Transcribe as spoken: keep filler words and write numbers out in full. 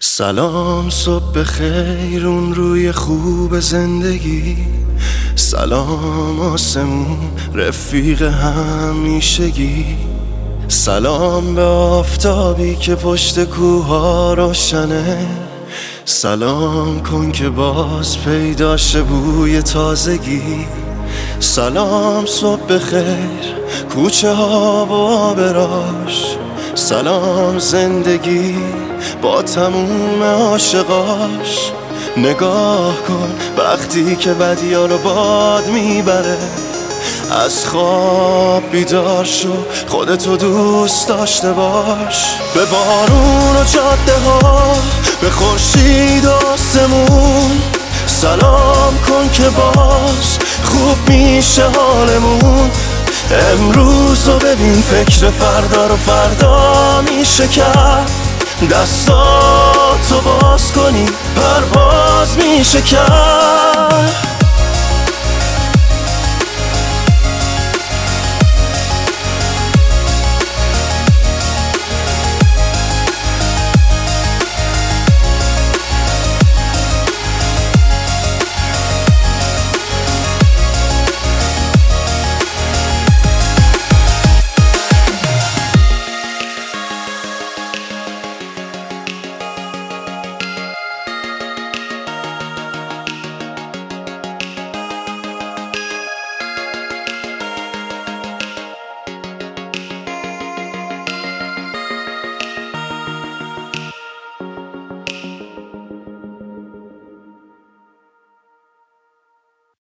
سلام صبح بخیر اون روی خوب زندگی. سلام آسمون رفیق همیشگی. سلام به آفتابی که پشت کوها روشنه. سلام کن که باز پیداشه بوی تازگی. سلام صبح بخیر کوچه ها و آبراش. سلام زندگی با تموم عاشقاش. نگاه کن وقتی که بدیا رو باد میبره. از خواب بیدار شو خودتو دوست داشته باش. به بارون و جاده ها، به خورشید و آسمون سلام کن که باز خوب میشه حالمون. امروز رو ببین فکر فردا رو فردا میشه کرد. دستاتو باز کنی پرواز میشه کرد.